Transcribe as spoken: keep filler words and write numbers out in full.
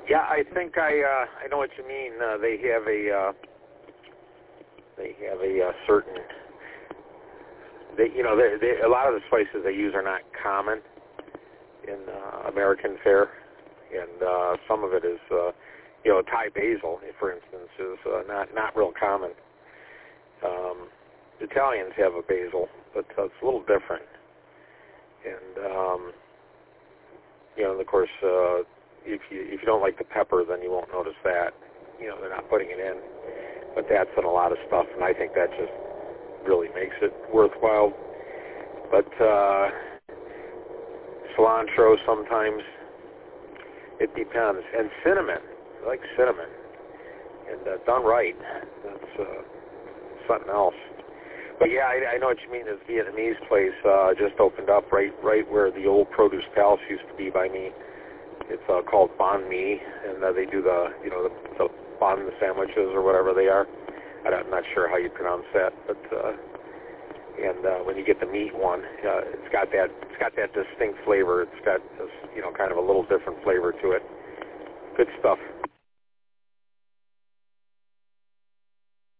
Yeah, I think I uh, I know what you mean. Uh, they have a uh, they have a uh, certain they you know they, they, a lot of the spices they use are not common in uh, American fare, and uh, some of it is uh, you know Thai basil, for instance, is uh, not not real common. Um, Italians have a basil, but uh, it's a little different, and um, you know, and of course. Uh, If you if you don't like the pepper, then you won't notice that. You know, they're not putting it in. But that's in a lot of stuff, and I think that just really makes it worthwhile. But uh, cilantro sometimes, it depends. And cinnamon, I like cinnamon. And uh, done right, that's uh, something else. But yeah, I, I know what you mean. This Vietnamese place uh, just opened up right right where the old Produce Palace used to be by me. It's uh, called banh mi, and uh, they do the, you know, the, the banh sandwiches or whatever they are. I don't, I'm not sure how you pronounce that, but uh, and uh, when you get the meat one, uh, it's got that, it's got that distinct flavor. It's got this, you know, kind of a little different flavor to it. Good stuff.